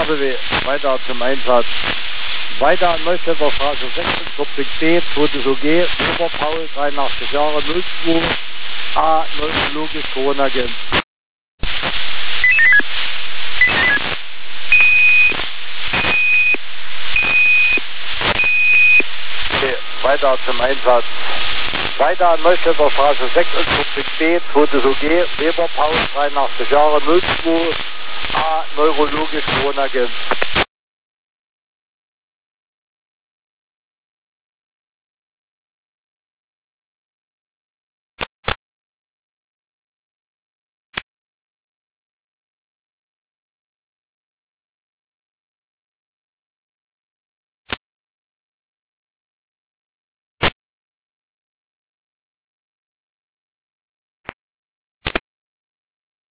ABW, weiter zum Einsatz. Weiter an Neustädter Straße 46 B, zweites OG, Oberpaul, 83 Jahre, 02, A, neurologisch Corona-Agent. Okay, weiter zum Einsatz. Weiter an Neustädter Straße 46 B, zweites OG, Weber Paul, 83 Jahre, 02, A, neurologisch Corona-Agent.